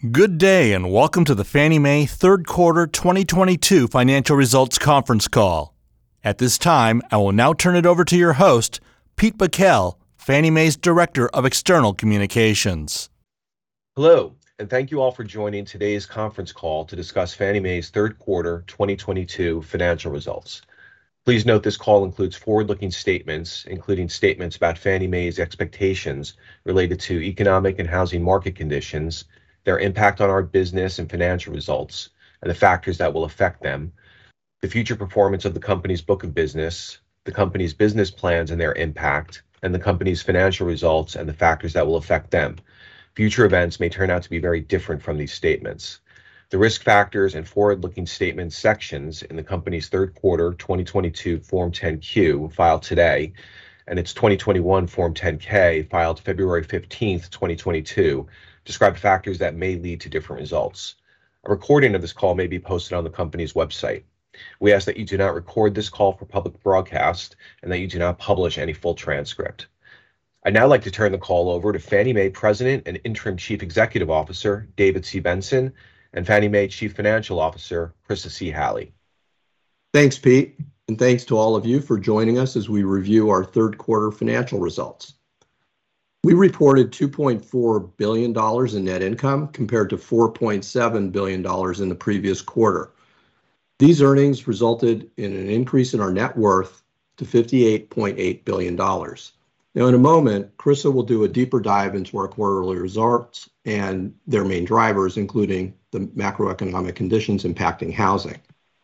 Good day and welcome to the Fannie Mae Third Quarter 2022 Financial Results Conference Call. At this time, I will now turn it over to your host, Pete Bakel, Fannie Mae's Director of External Communications. Hello, and thank you all for joining today's conference call to discuss Fannie Mae's Third Quarter 2022 financial results. Please note this call includes forward-looking statements, including statements about Fannie Mae's expectations related to economic and housing market conditions, their impact on our business and financial results, and the factors that will affect them, the future performance of the company's book of business, the company's business plans and their impact, and the company's financial results and the factors that will affect them. Future events may turn out to be very different from these statements. The risk factors and forward-looking statements sections in the company's third quarter 2022 Form 10-Q filed today and its 2021 Form 10-K filed February 15th, 2022 describe factors that may lead to different results. A recording of this call may be posted on the company's website. We ask that you do not record this call for public broadcast and that you do not publish any full transcript. I'd now like to turn the call over to Fannie Mae President and Interim Chief Executive Officer David C. Benson and Fannie Mae Chief Financial Officer Chryssa C. Halley. Thanks, Pete, and thanks to all of you for joining us as we review our third quarter financial results. We reported $2.4 billion in net income compared to $4.7 billion in the previous quarter. These earnings resulted in an increase in our net worth to $58.8 billion. Now, in a moment, Chryssa will do a deeper dive into our quarterly results and their main drivers, including the macroeconomic conditions impacting housing.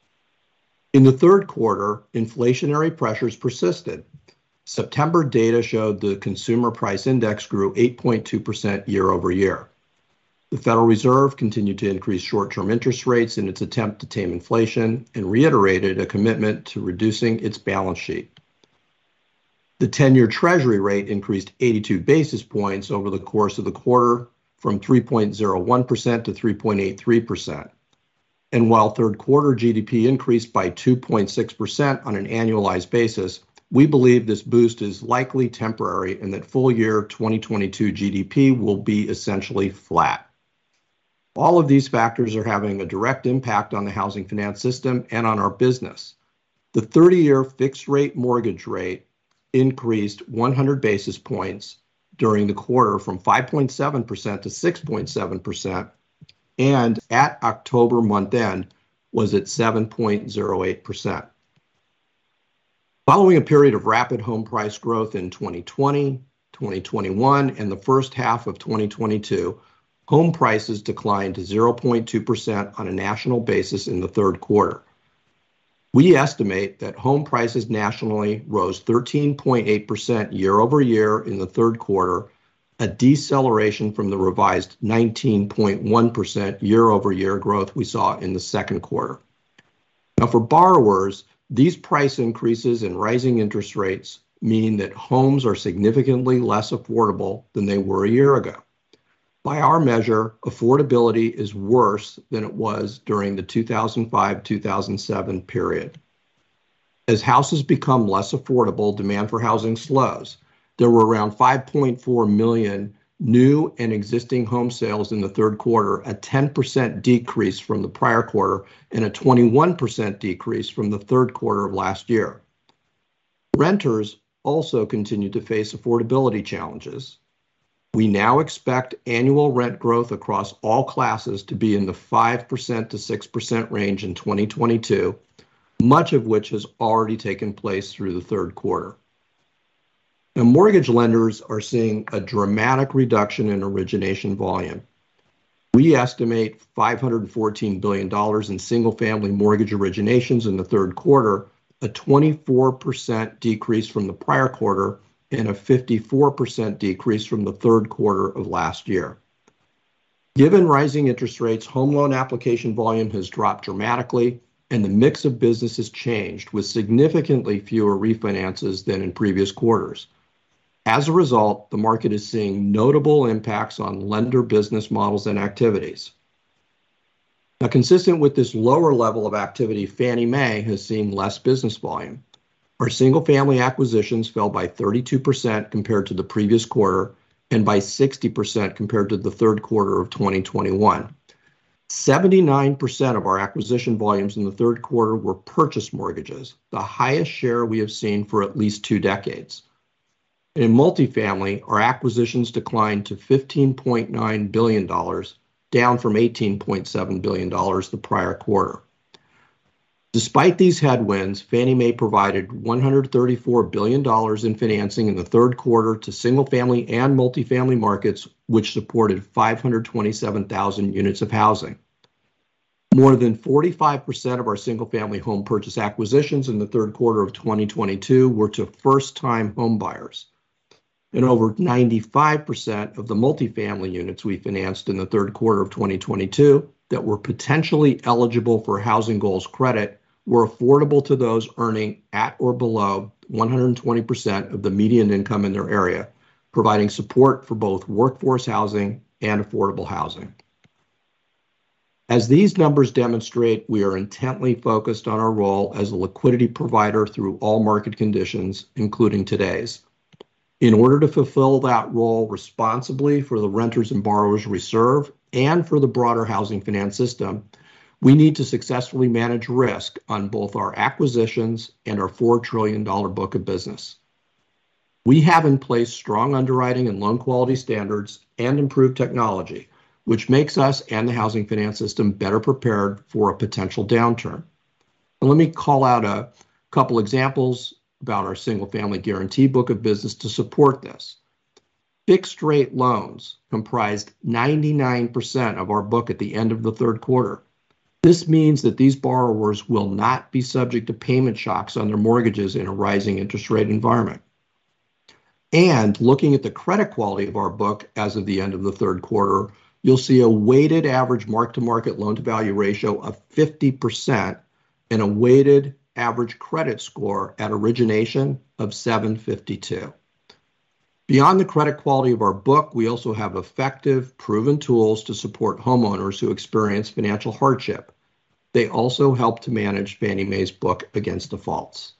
In the third quarter, inflationary pressures persisted. September data showed the Consumer Price Index grew 8.2% year over year. The Federal Reserve continued to increase short-term interest rates in its attempt to tame inflation and reiterated a commitment to reducing its balance sheet. The 10-year Treasury rate increased 82 basis points over the course of the quarter from 3.01% to 3.83%. And while third quarter GDP increased by 2.6% on an annualized basis, we believe this boost is likely temporary and that full year 2022 GDP will be essentially flat. All of these factors are having a direct impact on the housing finance system and on our business. The 30-year fixed rate mortgage rate increased 100 basis points during the quarter from 5.7% to 6.7%, and at October month end was at 7.08%. Following a period of rapid home price growth in 2020, 2021, and the first half of 2022, home prices declined to 0.2% on a national basis in the third quarter. We estimate that home prices nationally rose 13.8% year over year in the third quarter, a deceleration from the revised 19.1% year over year growth we saw in the second quarter. Now, for borrowers, these price increases and rising interest rates mean that homes are significantly less affordable than they were a year ago. By our measure, affordability is worse than it was during the 2005-2007 period. As houses become less affordable, demand for housing slows. There were around 5.4 million new and existing home sales in the third quarter, a 10% decrease from the prior quarter and a 21% decrease from the third quarter of last year. Renters also continue to face affordability challenges. We now expect annual rent growth across all classes to be in the 5% to 6% range in 2022, much of which has already taken place through the third quarter. Now, mortgage lenders are seeing a dramatic reduction in origination volume. We estimate $514 billion in single-family mortgage originations in the third quarter, a 24% decrease from the prior quarter and a 54% decrease from the third quarter of last year. Given rising interest rates, home loan application volume has dropped dramatically, and the mix of business has changed with significantly fewer refinances than in previous quarters. As a result, the market is seeing notable impacts on lender business models and activities. Now, consistent with this lower level of activity, Fannie Mae has seen less business volume. Our single-family acquisitions fell by 32% compared to the previous quarter, and by 60% compared to the third quarter of 2021. 79% of our acquisition volumes in the third quarter were purchase mortgages, the highest share we have seen for at least 2 decades. In multifamily, our acquisitions declined to $15.9 billion, down from $18.7 billion the prior quarter. Despite these headwinds, Fannie Mae provided $134 billion in financing in the third quarter to single-family and multifamily markets, which supported 527,000 units of housing. More than 45% of our single-family home purchase acquisitions in the third quarter of 2022 were to first-time home buyers. And over 95% of the multifamily units we financed in the third quarter of 2022 that were potentially eligible for Housing Goals credit were affordable to those earning at or below 120% of the median income in their area, providing support for both workforce housing and affordable housing. As these numbers demonstrate, we are intently focused on our role as a liquidity provider through all market conditions, including today's. In order to fulfill that role responsibly for the renters and borrowers we serve and for the broader housing finance system, we need to successfully manage risk on both our acquisitions and our $4 trillion book of business. We have in place strong underwriting and loan quality standards and improved technology, which makes us and the housing finance system better prepared for a potential downturn. And let me call out a couple examples about our single-family guarantee book of business to support this. Fixed-rate loans comprised 99% of our book at the end of the third quarter. This means that these borrowers will not be subject to payment shocks on their mortgages in a rising interest rate environment. And looking at the credit quality of our book as of the end of the third quarter, you'll see a weighted average mark-to-market loan-to-value ratio of 50% and a weighted average credit score at origination of 752. Beyond the credit quality of our book, we also have effective, proven tools to support homeowners who experience financial hardship. They also help to manage Fannie Mae's book against defaults.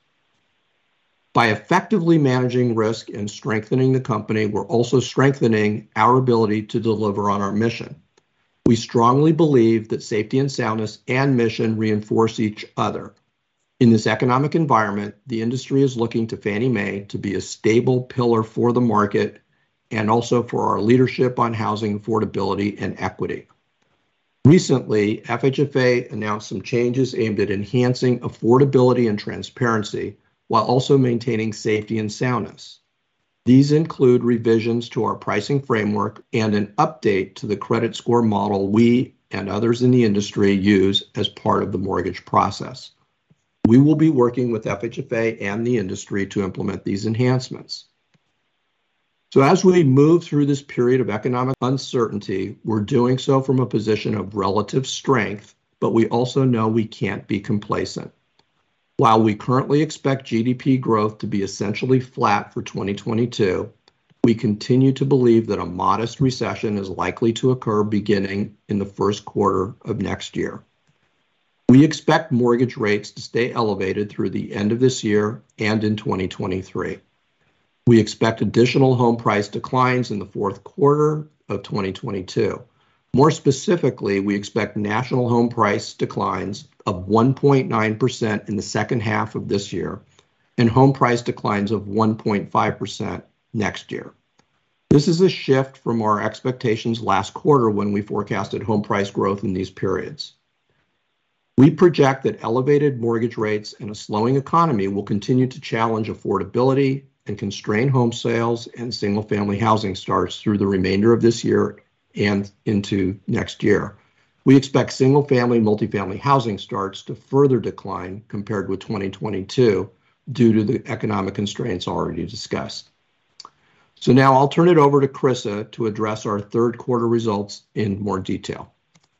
By effectively managing risk and strengthening the company, we're also strengthening our ability to deliver on our mission. We strongly believe that safety and soundness and mission reinforce each other. In this economic environment, the industry is looking to Fannie Mae to be a stable pillar for the market and also for our leadership on housing affordability and equity. Recently, FHFA announced some changes aimed at enhancing affordability and transparency while also maintaining safety and soundness. These include revisions to our pricing framework and an update to the credit score model we and others in the industry use as part of the mortgage process. We will be working with FHFA and the industry to implement these enhancements. So as we move through this period of economic uncertainty, we're doing so from a position of relative strength, but we also know we can't be complacent. While we currently expect GDP growth to be essentially flat for 2022, we continue to believe that a modest recession is likely to occur beginning in the first quarter of next year. We expect mortgage rates to stay elevated through the end of this year and in 2023. We expect additional home price declines in the fourth quarter of 2022. More specifically, we expect national home price declines of 1.9% in the second half of this year and home price declines of 1.5% next year. This is a shift from our expectations last quarter when we forecasted home price growth in these periods. We project that elevated mortgage rates and a slowing economy will continue to challenge affordability and constrain home sales and single-family housing starts through the remainder of this year and into next year. We expect single-family, multifamily housing starts to further decline compared with 2022 due to the economic constraints already discussed. So now I'll turn it over to Chryssa to address our third quarter results in more detail.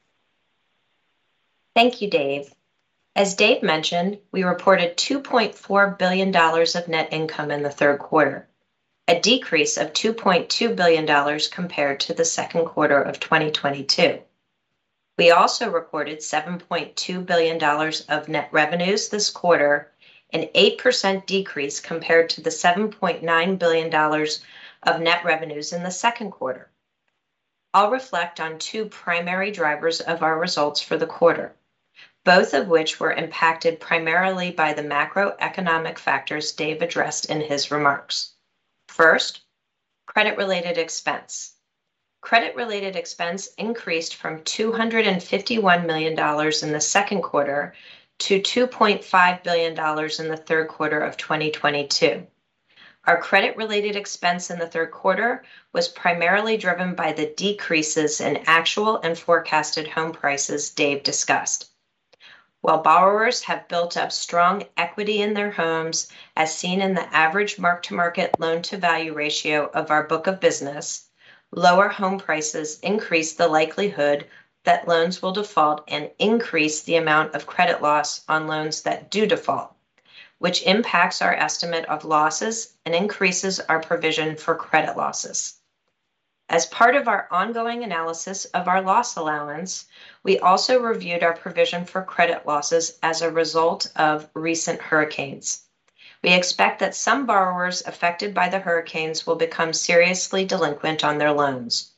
Thank you, Dave. As Dave mentioned, we reported $2.4 billion of net income in the third quarter, a decrease of $2.2 billion compared to the second quarter of 2022. We also reported $7.2 billion of net revenues this quarter, an 8% decrease compared to the $7.9 billion of net revenues in the second quarter. I'll reflect on two primary drivers of our results for the quarter, both of which were impacted primarily by the macroeconomic factors Dave addressed in his remarks. First, credit-related expense. Credit-related expense increased from $251 million in the second quarter to $2.5 billion in the third quarter of 2022. Our credit-related expense in the third quarter was primarily driven by the decreases in actual and forecasted home prices Dave discussed. While borrowers have built up strong equity in their homes, as seen in the average mark-to-market loan-to-value ratio of our book of business, lower home prices increase the likelihood that loans will default and increase the amount of credit loss on loans that do default, which impacts our estimate of losses and increases our provision for credit losses. As part of our ongoing analysis of our loss allowance, we also reviewed our provision for credit losses as a result of recent hurricanes. We expect that some borrowers affected by the hurricanes will become seriously delinquent on their loans.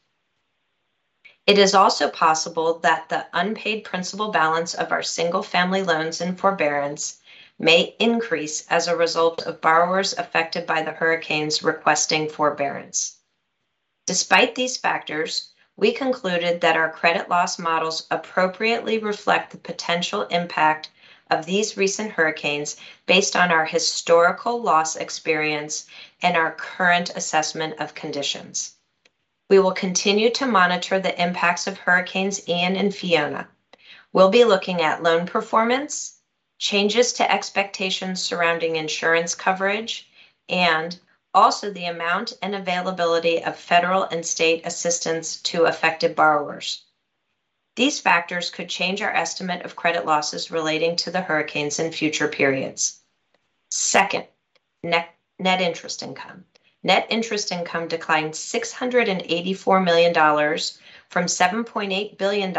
It is also possible that the unpaid principal balance of our single-family loans in forbearance may increase as a result of borrowers affected by the hurricanes requesting forbearance. Despite these factors, we concluded that our credit loss models appropriately reflect the potential impact of these recent hurricanes based on our historical loss experience and our current assessment of conditions. We will continue to monitor the impacts of Hurricanes Ian and Fiona. We'll be looking at loan performance, changes to expectations surrounding insurance coverage, and also the amount and availability of federal and state assistance to affected borrowers. These factors could change our estimate of credit losses relating to the hurricanes in future periods. Second, net interest income. Net interest income declined $684 million from $7.8 billion to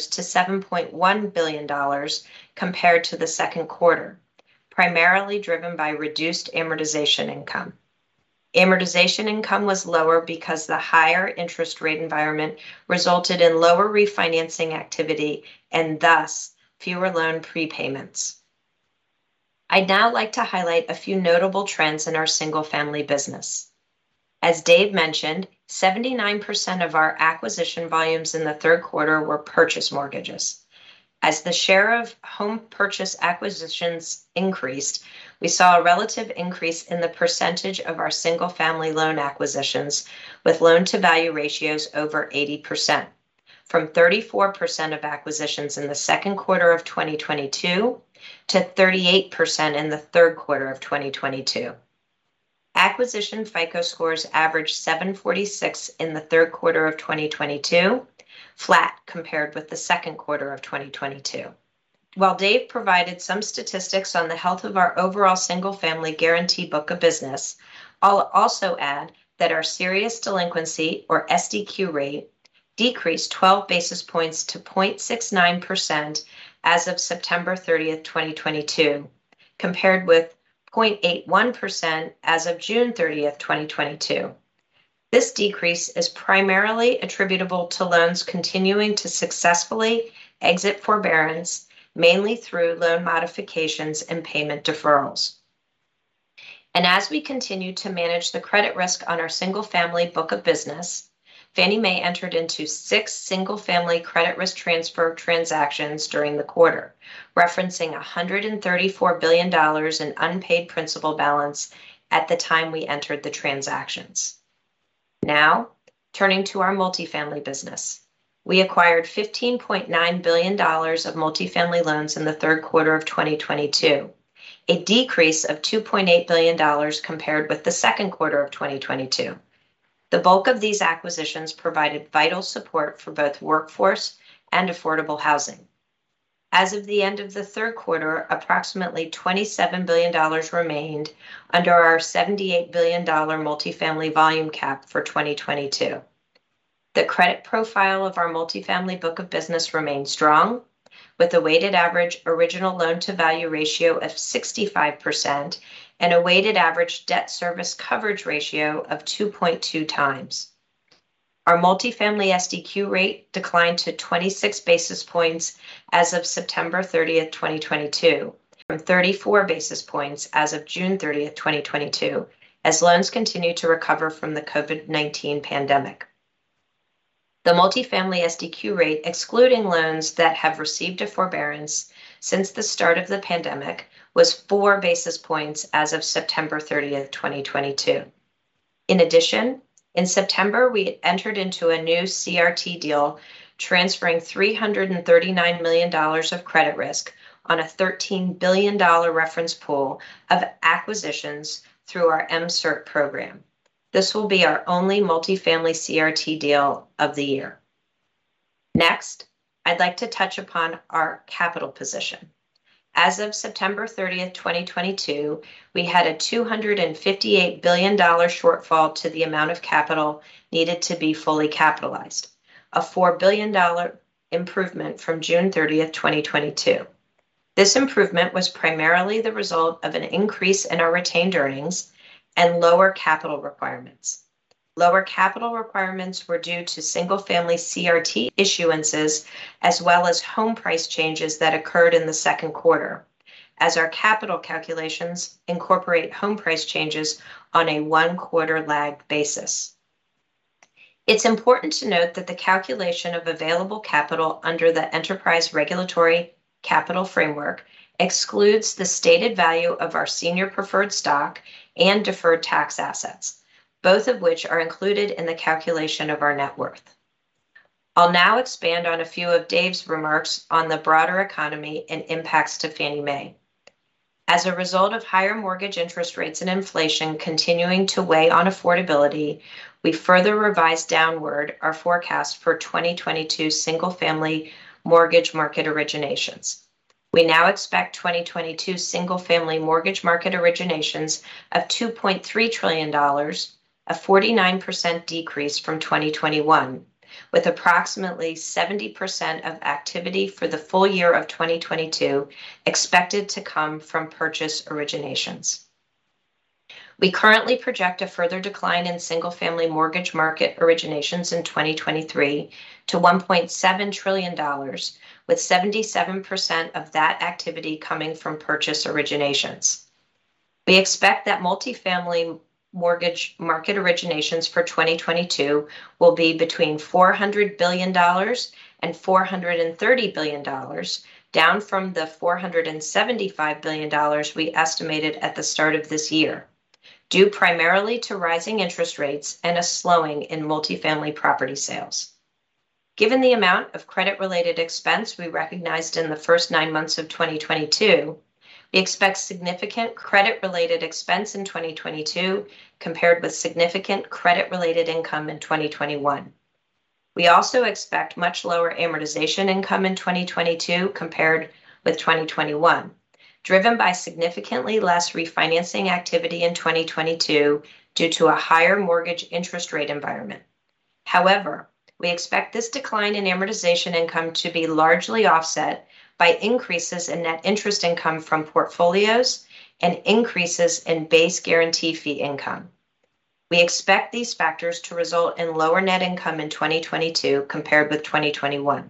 $7.1 billion compared to the second quarter, primarily driven by reduced amortization income. Amortization income was lower because the higher interest rate environment resulted in lower refinancing activity and thus fewer loan prepayments. I'd now like to highlight a few notable trends in our single-family business. As Dave mentioned, 79% of our acquisition volumes in the third quarter were purchase mortgages. As the share of home purchase acquisitions increased, we saw a relative increase in the percentage of our single-family loan acquisitions with loan-to-value ratios over 80%, from 34% of acquisitions in the second quarter of 2022 to 38% in the third quarter of 2022. Acquisition FICO scores averaged 746 in the third quarter of 2022, flat compared with the second quarter of 2022. While Dave provided some statistics on the health of our overall single-family guarantee book of business, I'll also add that our serious delinquency, or SDQ rate, decreased 12 basis points to 0.69% as of September 30th, 2022, compared with 0.81% as of June 30th, 2022. This decrease is primarily attributable to loans continuing to successfully exit forbearance, mainly through loan modifications and payment deferrals. And as we continue to manage the credit risk on our single-family book of business, Fannie Mae entered into 6 single-family credit risk transfer transactions during the quarter, referencing $134 billion in unpaid principal balance at the time we entered the transactions. Now, turning to our multifamily business. We acquired $15.9 billion of multifamily loans in the third quarter of 2022, a decrease of $2.8 billion compared with the second quarter of 2022. The bulk of these acquisitions provided vital support for both workforce and affordable housing. As of the end of the third quarter, approximately $27 billion remained under our $78 billion multifamily volume cap for 2022. The credit profile of our multifamily book of business remains strong, with a weighted average original loan-to-value ratio of 65% and a weighted average debt service coverage ratio of 2.2 times. Our multifamily SDQ rate declined to 26 basis points as of September 30th, 2022, from 34 basis points as of June 30th, 2022, as loans continue to recover from the COVID-19 pandemic. The multifamily SDQ rate, excluding loans that have received a forbearance since the start of the pandemic, was 4 basis points as of September 30th, 2022. In addition, in September, we entered into a new CRT deal transferring $339 million of credit risk on a $13 billion reference pool of acquisitions through our MCIRT program. This will be our only multifamily CRT deal of the year. Next, I'd like to touch upon our capital position. As of September 30th, 2022, we had a $258 billion shortfall to the amount of capital needed to be fully capitalized, a $4 billion improvement from June 30th, 2022. This improvement was primarily the result of an increase in our retained earnings and lower capital requirements. Lower capital requirements were due to single-family CRT issuances as well as home price changes that occurred in the second quarter, as our capital calculations incorporate home price changes on a one-quarter lagged basis. It's important to note that the calculation of available capital under the Enterprise Regulatory Capital Framework excludes the stated value of our senior preferred stock and deferred tax assets, both of which are included in the calculation of our net worth. I'll now expand on a few of Dave's remarks on the broader economy and impacts to Fannie Mae. As a result of higher mortgage interest rates and inflation continuing to weigh on affordability, we further revised downward our forecast for 2022 single-family mortgage market originations. We now expect 2022 single-family mortgage market originations of $2.3 trillion, a 49% decrease from 2021, with approximately 70% of activity for the full year of 2022 expected to come from purchase originations. We currently project a further decline in single-family mortgage market originations in 2023 to $1.7 trillion, with 77% of that activity coming from purchase originations. We expect that multifamily mortgage market originations for 2022 will be between $400 billion and $430 billion, down from the $475 billion we estimated at the start of this year, due primarily to rising interest rates and a slowing in multifamily property sales. Given the amount of credit-related expense we recognized in the first 9 months of 2022, we expect significant credit-related expense in 2022 compared with significant credit-related income in 2021. We also expect much lower amortization income in 2022 compared with 2021, driven by significantly less refinancing activity in 2022 due to a higher mortgage interest rate environment. However, we expect this decline in amortization income to be largely offset by increases in net interest income from portfolios and increases in base guarantee fee income. We expect these factors to result in lower net income in 2022 compared with 2021.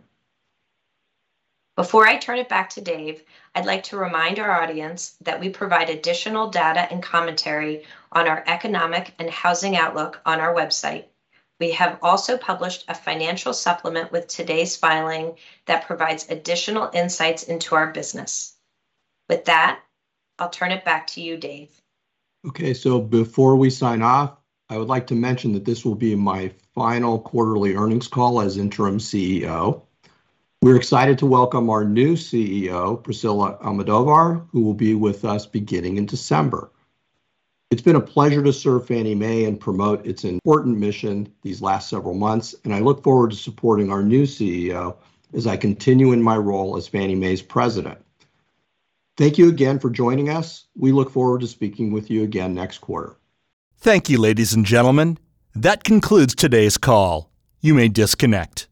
Before I turn it back to Dave, I'd like to remind our audience that we provide additional data and commentary on our economic and housing outlook on our website. We have also published a financial supplement with today's filing that provides additional insights into our business. With that, I'll turn it back to you, Dave. Okay, so before we sign off, I would like to mention that this will be my final quarterly earnings call as interim CEO. We're excited to welcome our new CEO, Priscilla Almodovar, who will be with us beginning in December. It's been a pleasure to serve Fannie Mae and promote its important mission these last several months, and I look forward to supporting our new CEO as I continue in my role as Fannie Mae's president. Thank you again for joining us. We look forward to speaking with you again next quarter. Thank you, ladies and gentlemen. That concludes today's call. You may disconnect.